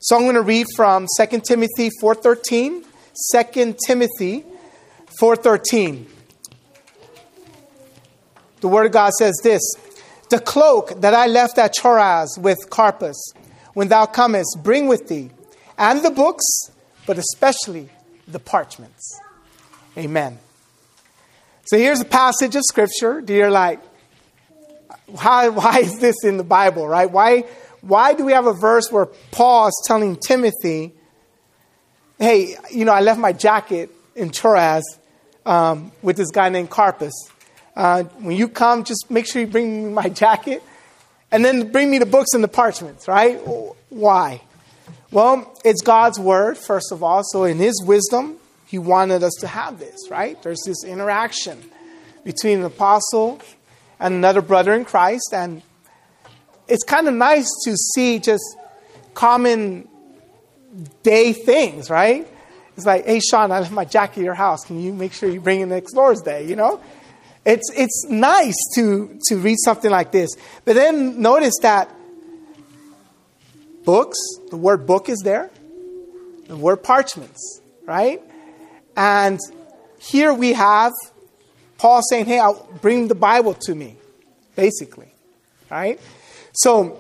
So I'm going to read from 2 Timothy 4:13. 2 Timothy 4:13. The Word of God says this: "The cloak that I left at Troas with Carpus, when thou comest, bring with thee, and the books, but especially the parchments." Amen. So here's a passage of Scripture. You're like, why is this in the Bible, right? Why do we have a verse where Paul is telling Timothy, hey, I left my jacket in Troas with this guy named Carpus. When you come, just make sure you bring me my jacket and then bring me the books and the parchments, right? Why? Well, it's God's word, first of all. So in his wisdom, he wanted us to have this, right? There's this interaction between an apostle and another brother in Christ. And it's kind of nice to see just common day things, right? It's like, hey, Sean, I left my jacket at your house. Can you make sure you bring it next Lord's Day, It's nice to read something like this. But then notice that books, the word book is there. The word parchments, right? And here we have Paul saying, hey, I'll bring the Bible to me, basically, right? So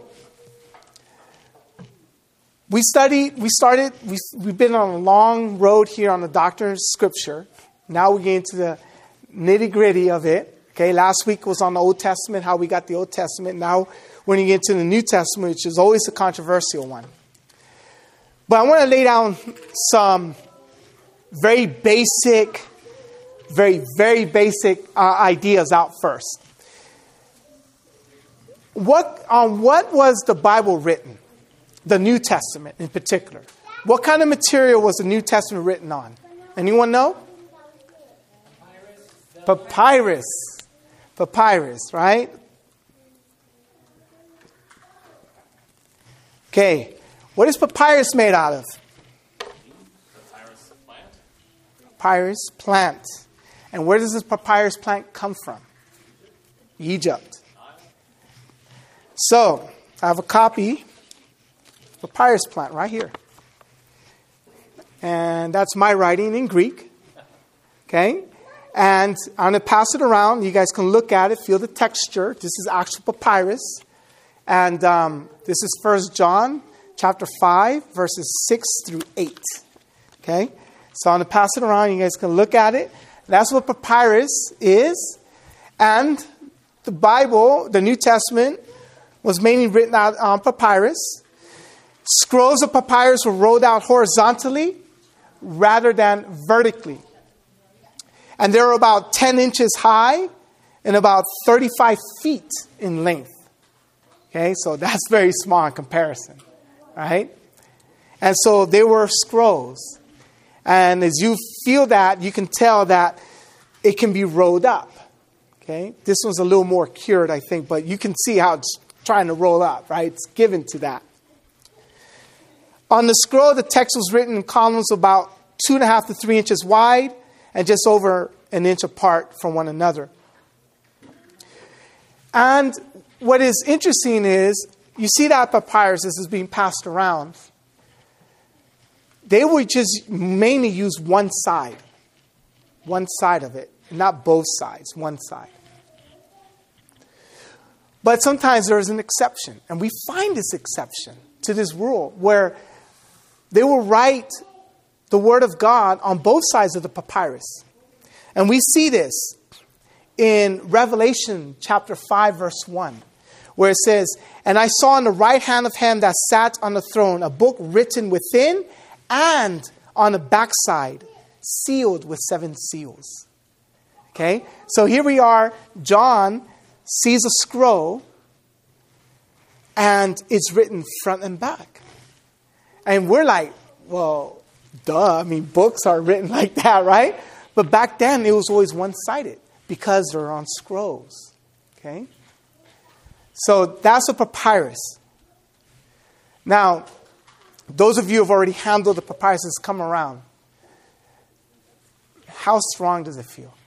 we've been on a long road here on the doctrine of Scripture. Now we get into the nitty-gritty of it. Okay, last week was on the Old Testament, how we got the Old Testament. Now we're going to get into the New Testament, which is always a controversial one. But I want to lay down some very basic, very, very basic ideas out first. What was the Bible written? The New Testament in particular. What kind of material was the New Testament written on? Anyone know? Papyrus. Papyrus, right? Okay. What is papyrus made out of? Papyrus plant. Papyrus plant. And where does this papyrus plant come from? Egypt. So, I have a copy of papyrus plant right here. And that's my writing in Greek. Okay? And I'm going to pass it around. You guys can look at it, feel the texture. This is actual papyrus. And this is 1 John chapter 5, verses 6 through 8. Okay? So I'm going to pass it around. You guys can look at it. That's what papyrus is. And the Bible, the New Testament, was mainly written out on papyrus. Scrolls of papyrus were rolled out horizontally rather than vertically. And they were about 10 inches high and about 35 feet in length. Okay, so that's very small in comparison, right? And so they were scrolls. And as you feel that, you can tell that it can be rolled up. Okay, this one's a little more cured, I think, but you can see how it's trying to roll up, right? It's given to that. On the scroll, the text was written in columns about 2.5 to 3 inches wide and just over an inch apart from one another. And what is interesting is, you see that papyrus, this is being passed around. They would just mainly use one side of it, not both sides, one side. But sometimes there is an exception, and we find this exception to this rule where they will write the Word of God on both sides of the papyrus. And we see this in Revelation chapter 5, verse 1, where it says, "And I saw on the right hand of him that sat on the throne a book written within and on the backside, sealed with 7 seals." Okay, so here we are. John sees a scroll, and it's written front and back. And we're like, well, duh. I mean, books are written like that, right? But back then, it was always one-sided because they're on scrolls. Okay? So that's a papyrus. Now, those of you who have already handled the papyrus that's come around, how strong does it feel?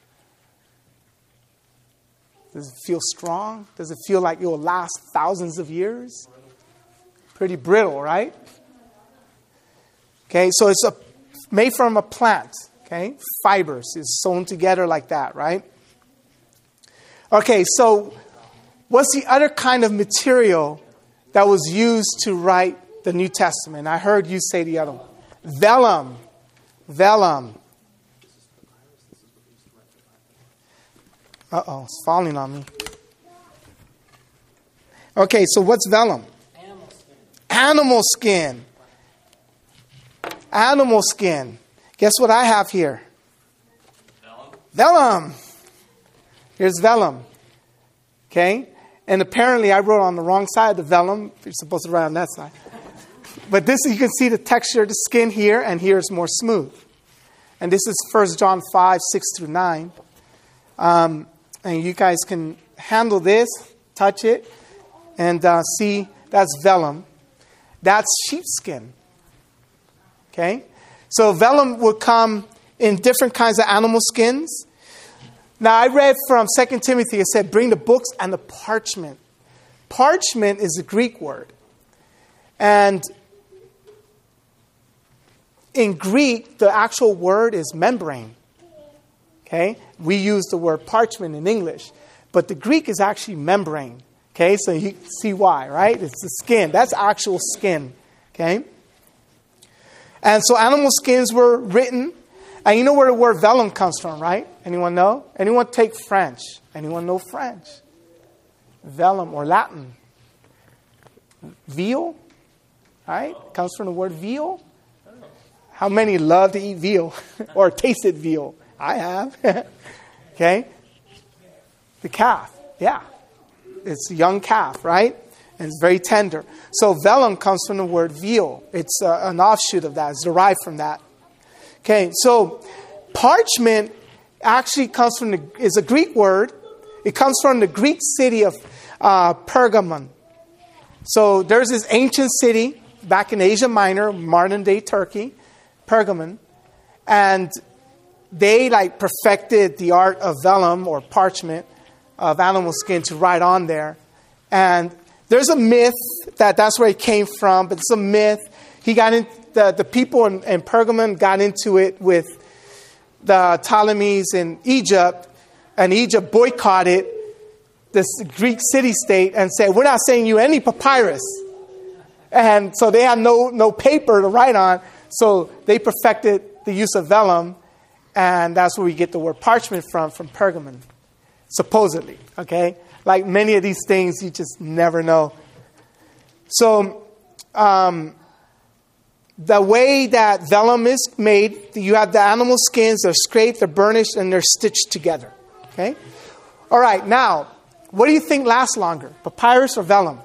Does it feel strong? Does it feel like it will last thousands of years? Pretty brittle, right? Okay, so it's made from a plant. Okay, fibers is sewn together like that, right? Okay, so what's the other kind of material that was used to write the New Testament? I heard you say the other one. Vellum. Vellum. Uh-oh, it's falling on me. Okay, so what's vellum? Animal skin. Animal skin. Animal skin. Guess what I have here? Vellum. Vellum. Here's vellum. Okay? And apparently I wrote on the wrong side of the vellum. You're supposed to write on that side. But this, you can see the texture of the skin here, and here is more smooth. And this is 1 John 5, 6 through 9. And you guys can handle this, touch it, and see that's vellum. That's sheepskin. Okay? So vellum would come in different kinds of animal skins. Now I read from 2 Timothy, it said, bring the books and the parchment. Parchment is a Greek word. And in Greek, the actual word is membrane. Okay? We use the word parchment in English. But the Greek is actually membrane. Okay? So you see why, right? It's the skin. That's actual skin. Okay? And so animal skins were written. And you know where the word vellum comes from, right? Anyone know? Anyone take French? Anyone know French? Vellum or Latin. Veal, right? Comes from the word veal. How many love to eat veal or tasted veal? I have. Okay? The calf, yeah. It's a young calf, right? And it's very tender. So vellum comes from the word veal. It's an offshoot of that. It's derived from that. Okay, so parchment actually comes from is a Greek word. It comes from the Greek city of Pergamon. So there's this ancient city back in Asia Minor, modern day Turkey, Pergamon, and they perfected the art of vellum or parchment of animal skin to write on there. And there's a myth that's where it came from, but it's a myth. He got in, the people in Pergamon got into it with the Ptolemies in Egypt, and Egypt boycotted this Greek city-state and said, we're not sending you any papyrus. And so they had no paper to write on, so they perfected the use of vellum, and that's where we get the word parchment from Pergamon, supposedly, okay? Like many of these things, you just never know. So, the way that vellum is made, you have the animal skins, they're scraped, they're burnished, and they're stitched together. Okay? All right, now, what do you think lasts longer, papyrus or vellum?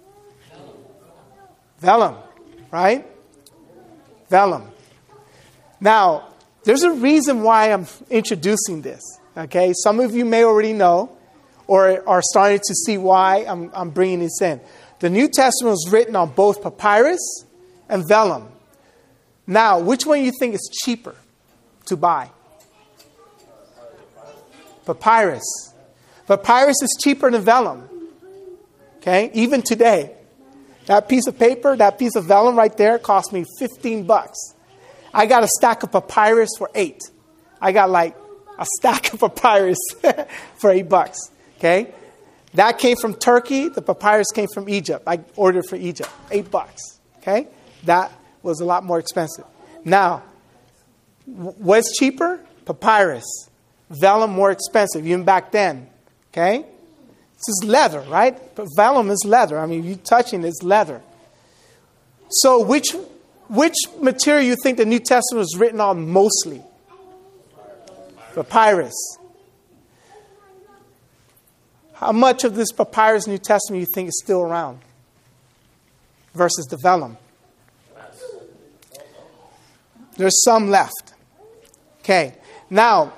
Vellum, right? Vellum. Now, there's a reason why I'm introducing this. Okay? Some of you may already know or are starting to see why I'm bringing this in. The New Testament was written on both papyrus and vellum. Now, which one do you think is cheaper to buy? Papyrus. Papyrus is cheaper than vellum. Okay? Even today. That piece of paper, that piece of vellum right there cost me $15. I got a stack of papyrus for $8. I got a stack of papyrus for $8. Okay? That came from Turkey. The papyrus came from Egypt. I ordered for Egypt. $8. Okay? That was a lot more expensive. Now, what's cheaper? Papyrus. Vellum more expensive, even back then. Okay? This is leather, right? But vellum is leather. I mean, you touching it's leather. So which material you think the New Testament was written on mostly? Papyrus. How much of this papyrus New Testament you think is still around versus the vellum? There's some left. Okay. Now,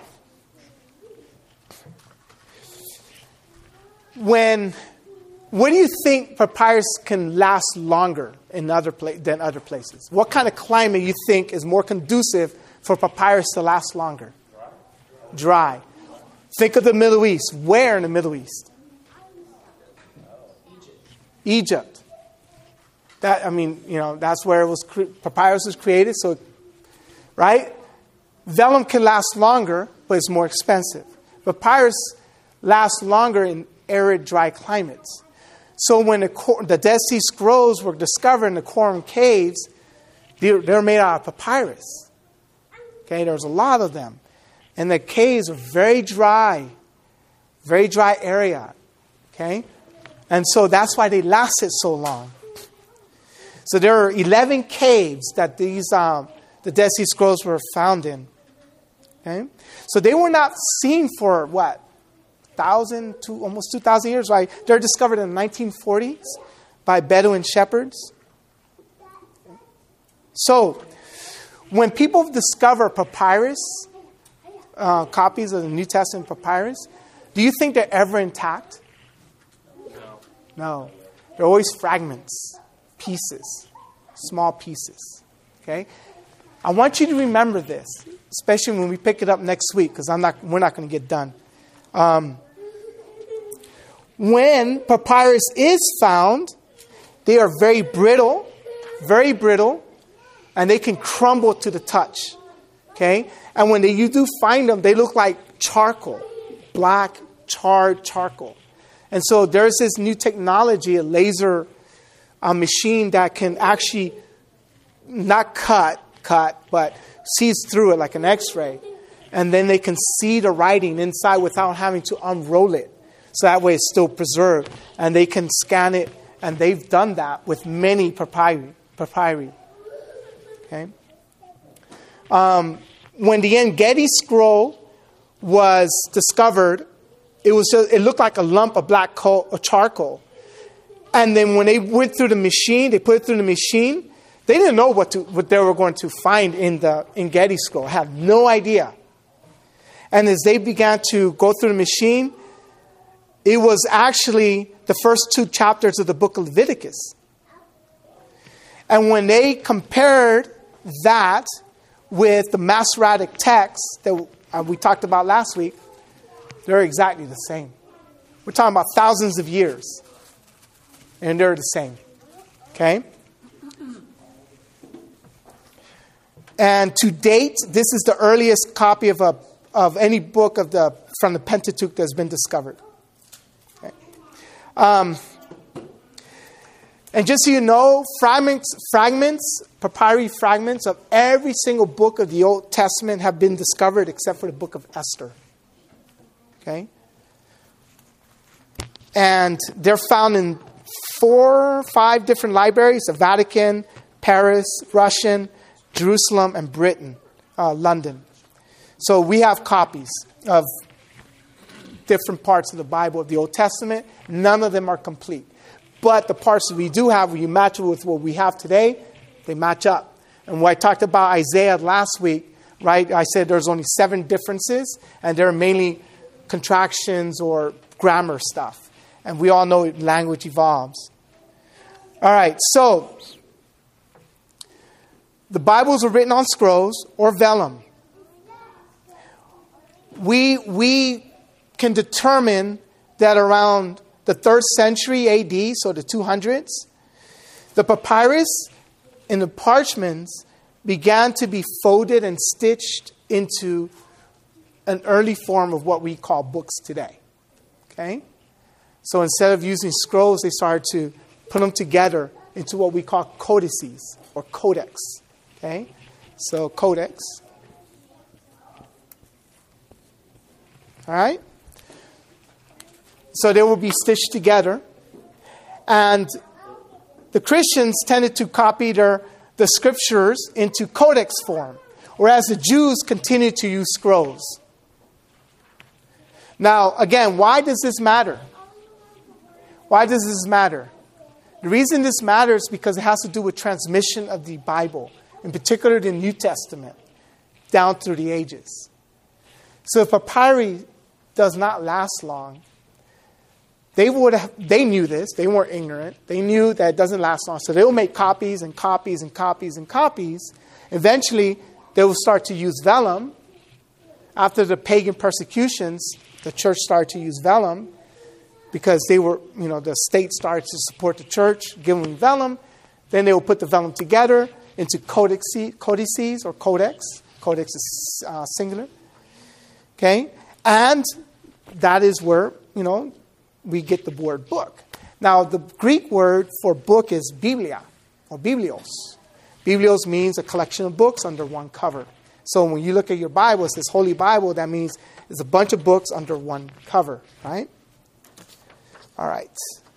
what do you think papyrus can last longer in than other places? What kind of climate you think is more conducive for papyrus to last longer? Dry. Think of the Middle East. Where in the Middle East? Egypt. That's where papyrus was created. So, right? Vellum can last longer, but it's more expensive. Papyrus lasts longer in arid, dry climates. So when the Dead Sea Scrolls were discovered in the Qumran caves, they're made out of papyrus. Okay, there's a lot of them. And the caves are very dry area. Okay? And so that's why they lasted so long. So there are 11 caves that the Dead Sea Scrolls were found in. Okay? So they were not seen for almost 2,000 years, right? They're discovered in the 1940s by Bedouin shepherds. So when people discover papyrus, copies of the New Testament papyrus, do you think they're ever intact? No. They're always fragments, pieces, small pieces. Okay? I want you to remember this, especially when we pick it up next week, because we're not going to get done. When papyrus is found, they are very brittle, and they can crumble to the touch. Okay? And when you do find them, they look like charcoal, black, charred charcoal. And so there's this new technology, a laser machine that can actually not cut, but sees through it like an X-ray. And then they can see the writing inside without having to unroll it. So that way it's still preserved. And they can scan it. And they've done that with many papyri. Okay? When the En-Gedi scroll was discovered, it looked like a lump of black charcoal. And then when they went through the machine, they put it through the machine, they didn't know what they were going to find in the En-Gedi scroll. Had no idea. And as they began to go through the machine, it was actually the first 2 chapters of the book of Leviticus. And when they compared that with the Masoretic text that we talked about last week, they're exactly the same. We're talking about thousands of years. And they're the same. Okay? And to date, this is the earliest copy of any book from the Pentateuch that's been discovered. Okay. And just so you know, papyri fragments of every single book of the Old Testament have been discovered except for the book of Esther. Okay? And they're found in 4 or 5 different libraries: the Vatican, Paris, Russian, Jerusalem, and Britain, London. So we have copies of different parts of the Bible of the Old Testament. None of them are complete. But the parts that we do have, when you match it with what we have today, they match up. And when I talked about Isaiah last week, right, I said there's only 7 differences, and they're mainly contractions or grammar stuff. And we all know language evolves. All right, so the Bibles are written on scrolls or vellum. We can determine that around the 3rd century AD, so the 200s, the papyrus and the parchments began to be folded and stitched into an early form of what we call books today. Okay? So instead of using scrolls, they started to put them together into what we call codices or codex. Okay? So codex. All right? So they will be stitched together. And the Christians tended to copy the scriptures into codex form, whereas the Jews continued to use scrolls. Now, again, why does this matter? Why does this matter? The reason this matters is because it has to do with transmission of the Bible, in particular the New Testament, down through the ages. So if papyri does not last long, they knew this. They weren't ignorant. They knew that it doesn't last long. So they will make copies and copies and copies and copies. Eventually, they will start to use vellum. After the pagan persecutions, the church started to use vellum because the state started to support the church, giving vellum. Then they will put the vellum together into codices or codex. Codex is singular. Okay? And that is where, we get the word book. Now, the Greek word for book is biblia or biblios. Biblios means a collection of books under one cover. So when you look at your Bible, it says Holy Bible. That means it's a bunch of books under one cover, right? All right.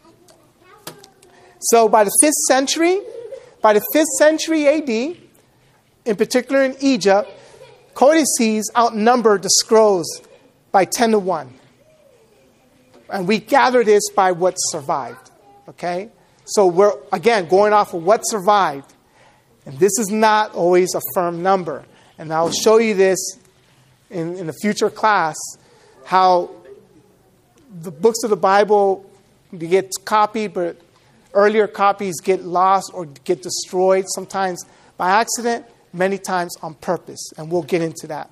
So by the 5th century AD, in particular in Egypt, codices outnumbered the scrolls by 10-1. And we gather this by what survived. Okay? So we're, again, going off of what survived. And this is not always a firm number. And I'll show you this in a future class, how the books of the Bible get copied, but earlier copies get lost or get destroyed, sometimes by accident, many times on purpose. And we'll get into that.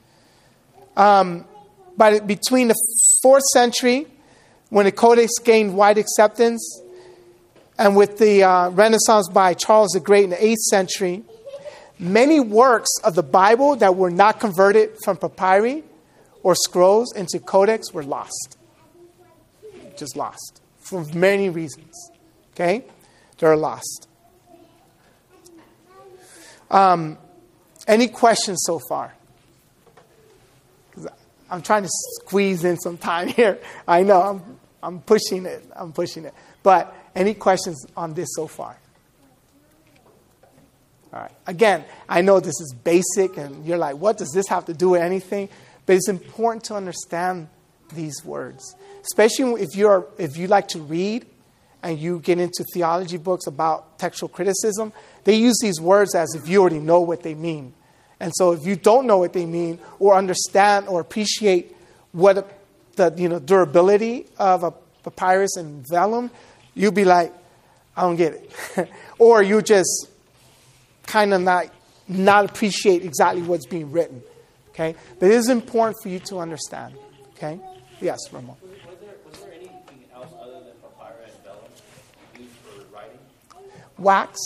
But between the 4th century, when the Codex gained wide acceptance, and with the Renaissance by Charles the Great in the 8th century, many works of the Bible that were not converted from papyri or scrolls into codex were lost. Just lost. For many reasons. Okay? They're lost. Any questions so far? I'm trying to squeeze in some time here. I know, I'm pushing it. But any questions on this so far? All right. Again, I know this is basic, and you're like, what does this have to do with anything? But it's important to understand these words, especially if you like to read and you get into theology books about textual criticism. They use these words as if you already know what they mean. And so if you don't know what they mean or understand or appreciate what the durability of a papyrus and vellum, you'll be like, I don't get it. Or you just kind of not appreciate exactly what's being written. Okay? But it is important for you to understand. Okay? Yes, Ramon. Was there anything else other than papyrus and vellum used for writing? Wax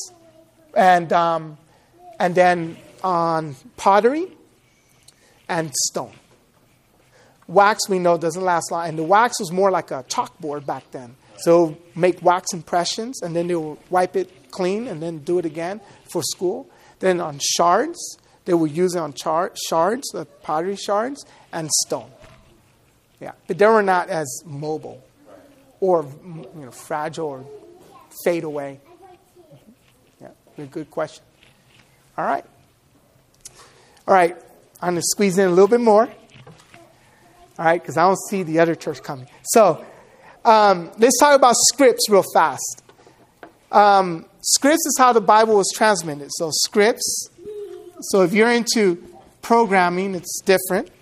and then on pottery and stone. Wax, we know, doesn't last long. And the wax was more like a chalkboard back then. So make wax impressions, and then they will wipe it clean and then do it again for school. Then on shards, they will use it on shards, pottery shards, and stone. Yeah, but they were not as mobile or fragile or fade away. Yeah, good question. All right. I'm going to squeeze in a little bit more. All right, because I don't see the other church coming. So let's talk about scripts real fast. Scripts is how the Bible was transmitted. So scripts. So if you're into programming, it's different.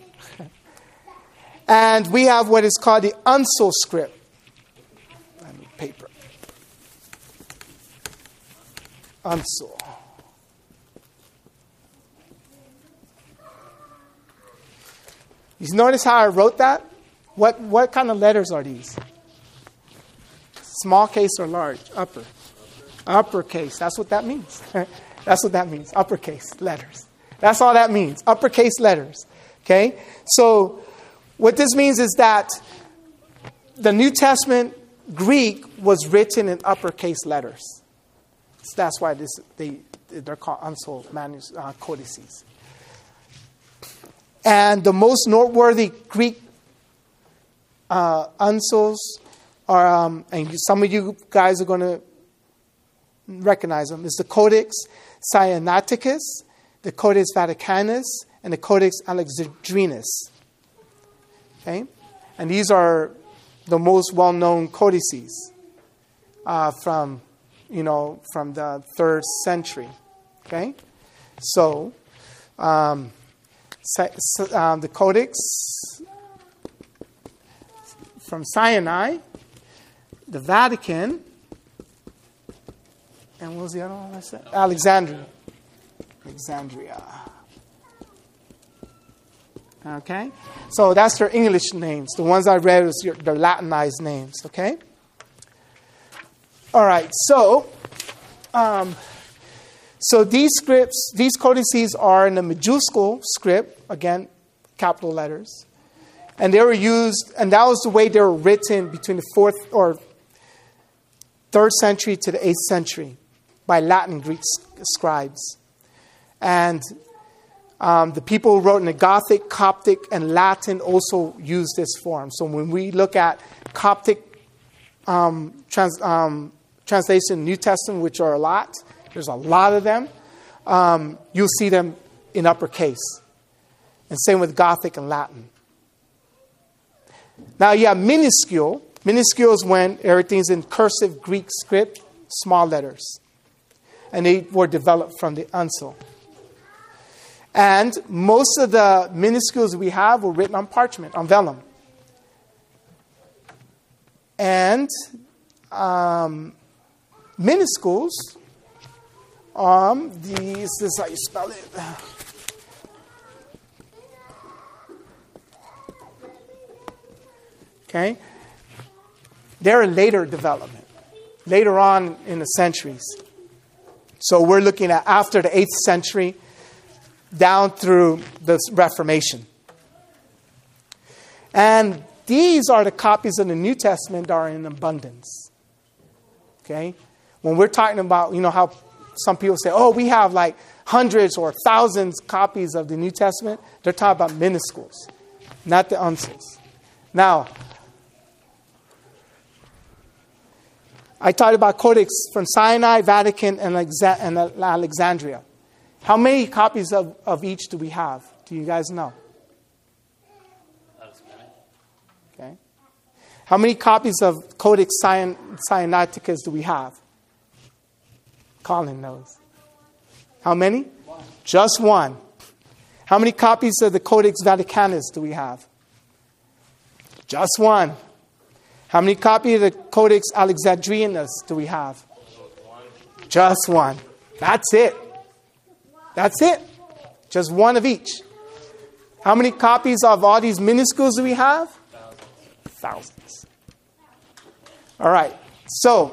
And we have what is called the uncial script. I need paper. Uncial. You notice how I wrote that? What kind of letters are these? Small case or large? Upper. Uppercase. That's what that means. That's what that means. Uppercase letters. That's all that means. Uppercase letters. Okay? So what this means is that the New Testament Greek was written in uppercase letters. So that's why they're called uncial codices. And the most noteworthy Greek uncials are, and some of you guys are going to recognize them, is the Codex Sinaiticus, the Codex Vaticanus, and the Codex Alexandrinus. Okay? And these are the most well-known codices from the 3rd century. Okay? So, the Codex from Sinai, the Vatican, and what was the other one I said? Alexandria. Okay? So that's their English names. The ones I read was their Latinized names. Okay? All right. So So these scripts, these codices are in a majuscule script, again, capital letters. And they were used, and that was the way they were written between the 4th or 3rd century to the 8th century by Latin and Greek scribes. And the people who wrote in the Gothic, Coptic, and Latin also used this form. So when we look at Coptic translation New Testament, which are a lot, there's a lot of them, you'll see them in uppercase. And same with Gothic and Latin. Now you have minuscule. Minuscule is when everything's in cursive Greek script, small letters. And they were developed from the uncial. And most of the minuscules we have were written on parchment, on vellum. And minuscules, this is how you spell it. Okay? They're a later development, later on in the centuries. So we're looking at after the 8th century down through the Reformation. And these are the copies of the New Testament that are in abundance. Okay? When we're talking about, how some people say, oh, we have like hundreds or thousands copies of the New Testament, they're talking about minuscules, not the uncials. Now, I talked about codex from Sinai, Vatican, and Alexandria. How many copies of each do we have? Do you guys know? Okay. How many copies of Codex Sinaiticus do we have? Colin knows. How many? One. Just one. How many copies of the Codex Vaticanus do we have? Just one. How many copies of the Codex Alexandrinus do we have? Just one. That's it. That's it. Just one of each. How many copies of all these minuscules do we have? Thousands. All right. So,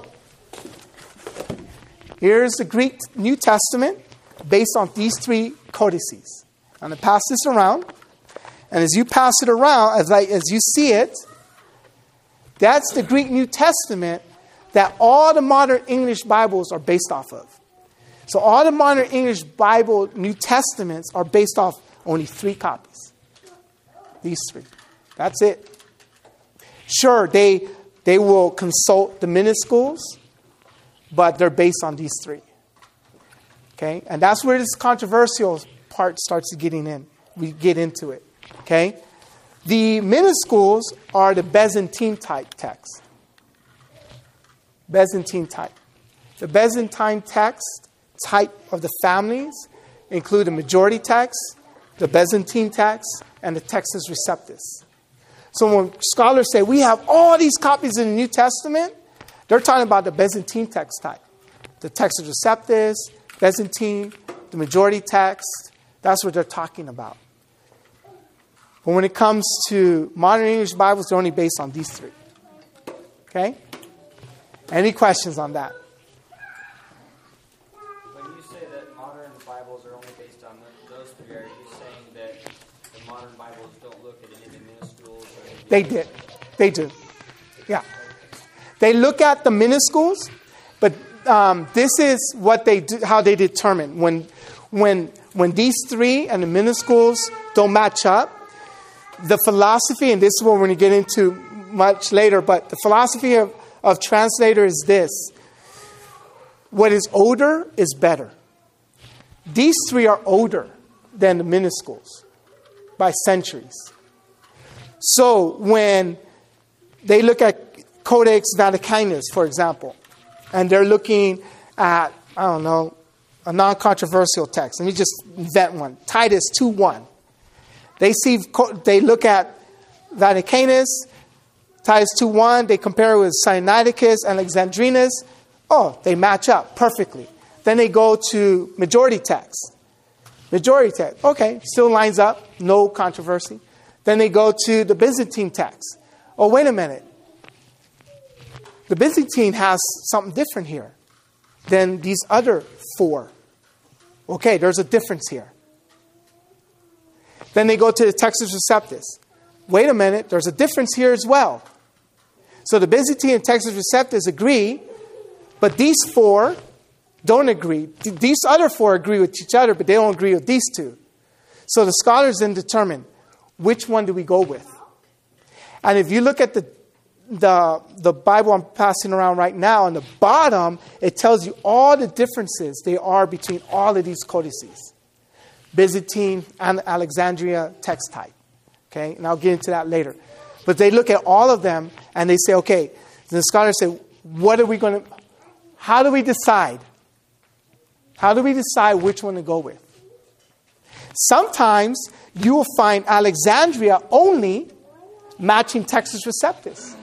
here's the Greek New Testament based on these 3 codices. I'm going to pass this around. And as you pass it around, as you see it, that's the Greek New Testament that all the modern English Bibles are based off of. So all the modern English Bible New Testaments are based off only 3 copies. These 3. That's it. Sure, they will consult the minuscules, but they're based on these 3. Okay? And that's where this controversial part starts getting in. We get into it. Okay? The minuscules are the Byzantine type text. Byzantine type. The Byzantine text type of the families include the majority text, the Byzantine text, and the Textus Receptus. So when scholars say we have all these copies in the New Testament, they're talking about the Byzantine text type. The Textus Receptus, Byzantine, the majority text, that's what they're talking about. But when it comes to modern English Bibles, they're only based on these 3. Okay? Any questions on that? When you say that modern Bibles are only based on those 3, are you saying that the modern Bibles don't look at any of the minuscules? Or They did. They do. Yeah. They look at the minuscules, but this is what they do, how they determine. When these 3 and the minuscules don't match up, the philosophy, and this is what we're going to get into much later, but the philosophy of translator is this. What is older is better. These 3 are older than the minuscules by centuries. So when they look at Codex Vaticanus, for example, and they're looking at, a non-controversial text. Let me just invent one. Titus 2:1. They look at Vaticanus, Titus 2:1, they compare it with Sinaiticus and Alexandrinus. Oh, they match up perfectly. Then they go to majority text. Majority text, okay, still lines up, no controversy. Then they go to the Byzantine text. Oh, wait a minute. The Byzantine has something different here. than these other 4. Okay, there's a difference here. Then they go to the Textus Receptus. Wait a minute, there's a difference here as well. So the Byzantine and Textus Receptus agree, but these 4 don't agree. These other 4 agree with each other, but they don't agree with these 2. So the scholars then determine, which one do we go with? And if you look at the Bible I'm passing around right now, on the bottom, it tells you all the differences there are between all of these codices. Byzantine and Alexandria text type. Okay, and I'll get into that later. But they look at all of them and they say, okay, the scholars say, how do we decide? How do we decide which one to go with? Sometimes you will find Alexandria only matching Textus Receptus,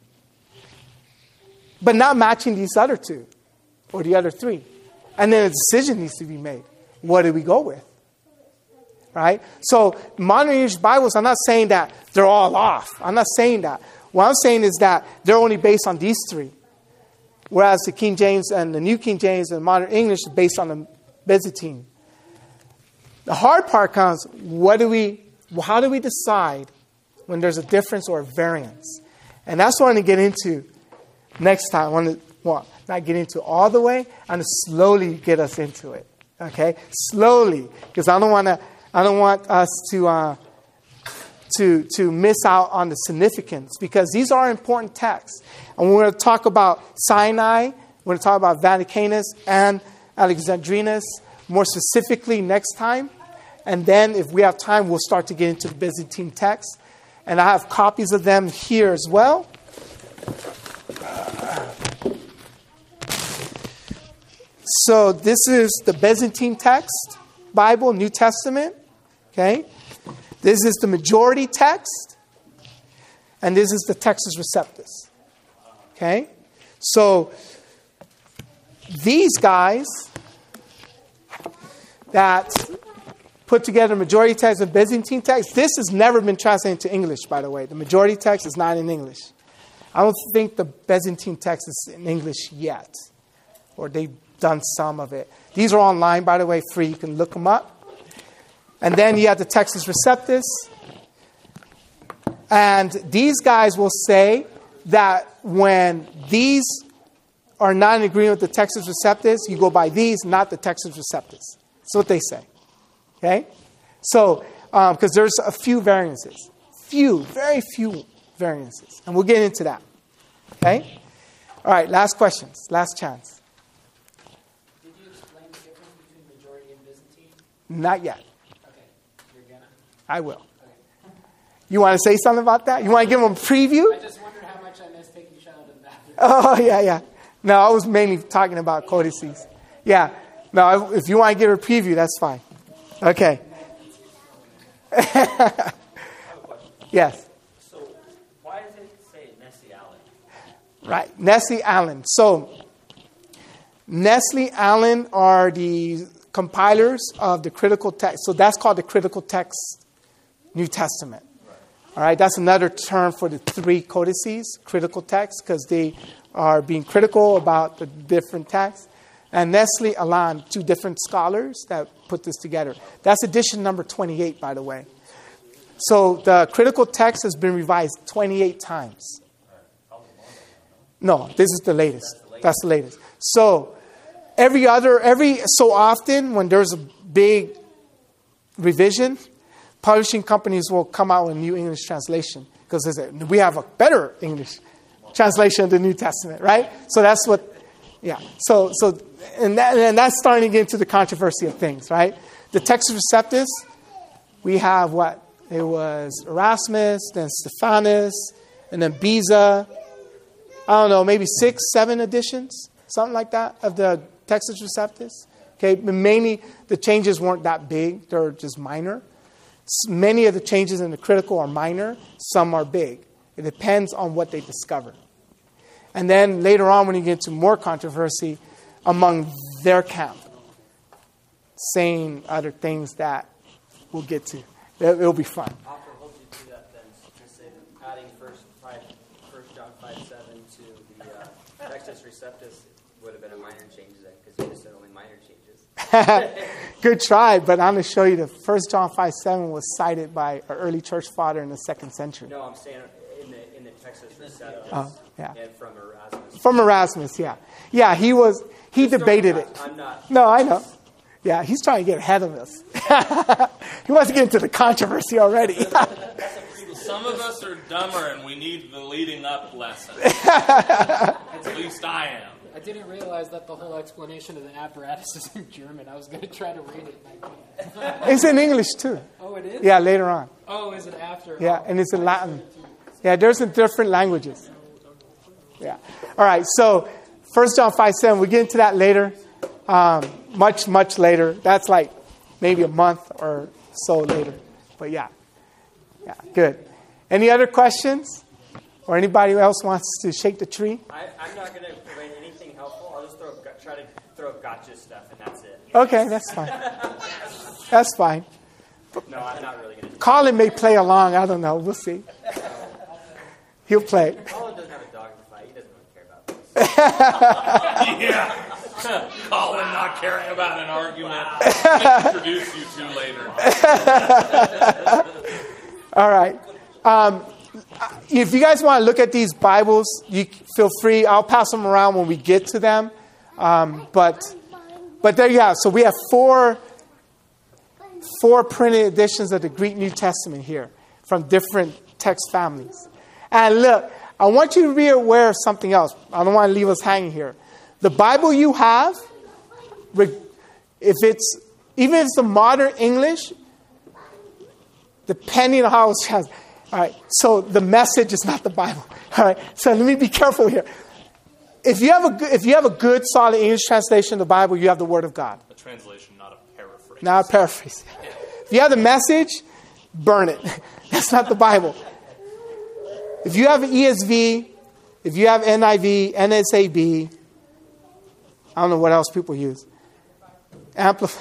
but not matching these other 2 or the other 3. And then a decision needs to be made. What do we go with? Right? So modern English Bibles, I'm not saying that they're all off. I'm not saying that. What I'm saying is that they're only based on these 3. Whereas the King James and the New King James and modern English is based on the Byzantine. The hard part comes, how do we decide when there's a difference or a variance? And that's what I'm going to get into next time. I want to not get into it all the way. I'm going to slowly get us into it. Okay? Slowly. Because I don't want us to miss out on the significance, because these are important texts. And we're going to talk about Sinai, we're going to talk about Vaticanus and Alexandrinus more specifically next time. And then if we have time, we'll start to get into the Byzantine text. And I have copies of them here as well. So this is the Byzantine text, Bible, New Testament. Okay? This is the majority text. And this is the Textus Receptus. Okay? So these guys that put together majority text and Byzantine text, this has never been translated into English, by the way. The majority text is not in English. I don't think the Byzantine text is in English yet. Or they've done some of it. These are online, by the way, free. You can look them up. And then you have the Textus Receptus. And these guys will say that when these are not in agreement with the Textus Receptus, you go by these, not the Textus Receptus. That's what they say. Okay? So, because there's a few variances. Very few variances. And we'll get into that. Okay? All right, last questions. Last chance. Did you explain the difference between majority and Byzantine? Not yet. Okay. You're gonna? I will. Okay. You want to say something about that? You want to give them a preview? I just wondered how much I missed taking Shadow to the bathroom. Oh, yeah. No, I was mainly talking about codices. Yeah. No, if you want to give a preview, that's fine. Okay. Yes. So, why does it say Nestle-Aland? Right. Nestle-Aland. So, Nestle-Aland are the compilers of the critical text. So, that's called the critical text New Testament. All right. That's another term for the 3 codices, critical text, because they are being critical about the different texts. And Nestle-Aland, 2 different scholars that put this together. That's edition number 28, by the way. So the critical text has been revised 28 times. No, this is the latest. That's the latest. So every so often when there's a big revision, publishing companies will come out with a new English translation because we have a better English translation of the New Testament, right? So that's what, yeah. So and that's starting to get into the controversy of things, right? The Textus Receptus, we have what? It was Erasmus, then Stephanus, and then Beza. I don't know, maybe 6, 7 editions, something like that, of the Textus Receptus. Okay, but mainly the changes weren't that big; they're just minor. Many of the changes in the critical are minor; some are big. It depends on what they discover. And then later on, when you get into more controversy among their camp, saying other things that we'll get to. It'll be fun. I'll hold you to that then. Just say that adding 1 John 5:7 to the Textus Receptus would have been a minor change then, because you just said only minor changes. Good try, but I'm going to show you that 1 John 5:7 was cited by an early church father in the 2nd century. No, I'm saying in the Texas Reset. Yeah. And from Erasmus. From Erasmus, yeah. Yeah, he debated it. I'm not. No, I know. Yeah, he's trying to get ahead of us. He wants to get into the controversy already. Some of us are dumber and we need the leading up lesson. At least I am. I didn't realize that the whole explanation of the apparatus is in German. I was going to try to read it. And I couldn't. It's in English too. Oh, it is? Yeah, later on. Oh, is it after? Yeah, and it's in Latin. Yeah, there's in different languages. Yeah. All right, so 1 John 5:7, we'll get into that later. Much, much later. That's like maybe a month or so later. But yeah. Yeah, good. Any other questions? Or anybody else wants to shake the tree? I'm not going to provide anything helpful. I'll just try to throw gotcha stuff, and that's it. Okay, that's fine. That's fine. No, I'm not really going to. Colin may play along. I don't know. We'll see. He'll play. Colin doesn't have a dog in the fight. He doesn't really care about this. Yeah. Colin not caring about an argument. Introduce you to later. All right. If you guys want to look at these Bibles, you feel free. I'll pass them around when we get to them. But there you have. So we have four printed editions of the Greek New Testament here from different text families. And look, I want you to be aware of something else. I don't want to leave us hanging here. The Bible you have, even if it's the modern English, depending on how it's translated. All right, so the Message is not the Bible. All right, so let me be careful here. If you have a good, solid English translation of the Bible, you have the Word of God. A translation, not a paraphrase. Not a paraphrase. If you have the Message, burn it. That's not the Bible. If you have an ESV, if you have NIV, NSAB, I don't know what else people use. Amplify.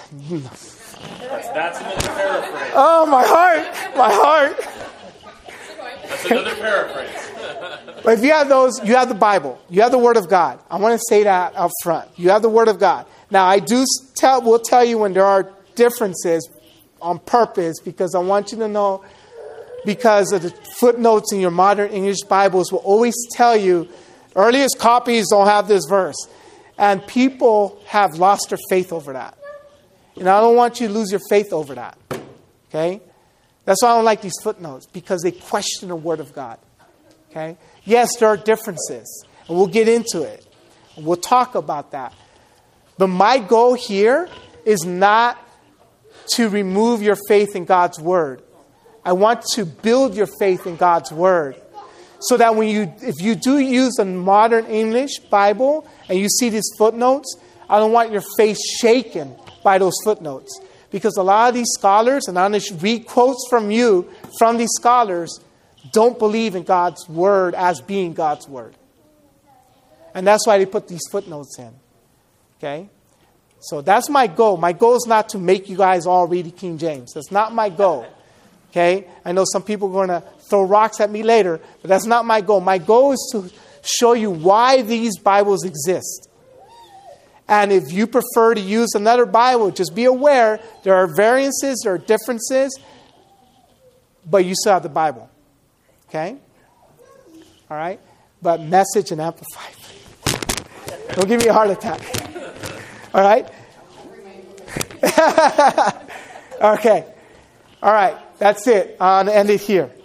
That's another paraphrase. Oh, my heart. That's another paraphrase. But if you have those, you have the Bible. You have the Word of God. I want to say that up front. You have the Word of God. Now, will tell you when there are differences on purpose, because I want you to know, because of the footnotes in your modern English Bibles will always tell you, earliest copies don't have this verse. And people have lost their faith over that. And I don't want you to lose your faith over that. Okay? That's why I don't like these footnotes, because they question the Word of God. Okay? Yes, there are differences. And we'll get into it. We'll talk about that. But my goal here is not to remove your faith in God's Word. I want to build your faith in God's Word. So that if you do use a modern English Bible and you see these footnotes, I don't want your faith shaken by those footnotes. Because a lot of these scholars, and I'm going to read quotes from these scholars, don't believe in God's Word as being God's Word. And that's why they put these footnotes in. Okay? So that's my goal. My goal is not to make you guys all read the King James. That's not my goal. Okay? I know some people are going to throw rocks at me later, but that's not my goal. My goal is to show you why these Bibles exist. And if you prefer to use another Bible, just be aware there are variances, there are differences, but you still have the Bible. Okay? All right? But Message and Amplified. Don't give me a heart attack. All right? Okay. All right. That's it. I'll end it here.